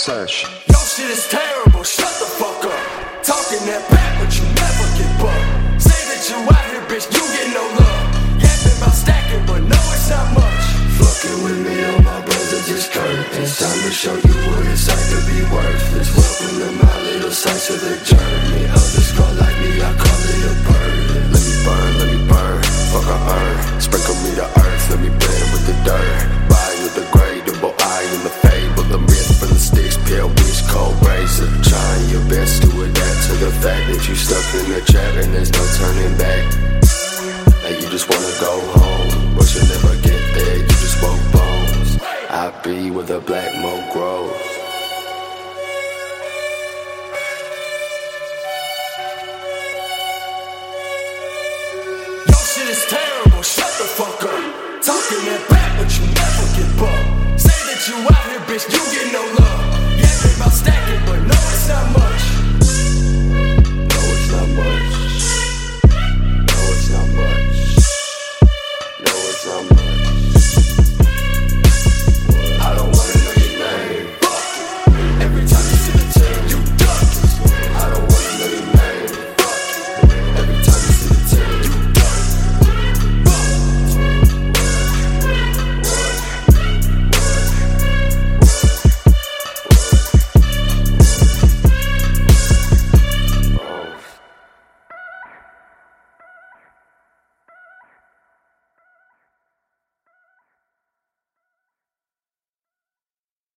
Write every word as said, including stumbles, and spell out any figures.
Sash. Your shit is terrible, shut the fuck up. Talking that back, but you never get bucked. Say that you out here, bitch, you get no love. Yapping about stacking, but no, it's not much. Fucking with me, oh my brother, just curve. It's time to show you what it's like to be worthless. Welcome to my little slice of the journey. Others call like me, I call it a burden. Let me burn, let me burn, fuck I earn. Sprinkle me the earth, let me blend with the dirt. Buying with the gradable eye in the fable. The myth from the sticks, pale wish, cold razor. Trying your best to adapt to the fact that you stuck in the trap and there's no turning back. Now you just wanna go home, but you'll never get there, you just woke bones. I be where the black mold grows. Your shit is terrible, shut the fuck up. Talking that back, but you never get bucked. Say that you out here, bitch, you get no love. Yapping about stacking, but no, it's not much. No, it's not much. No, it's not much. No, it's not much.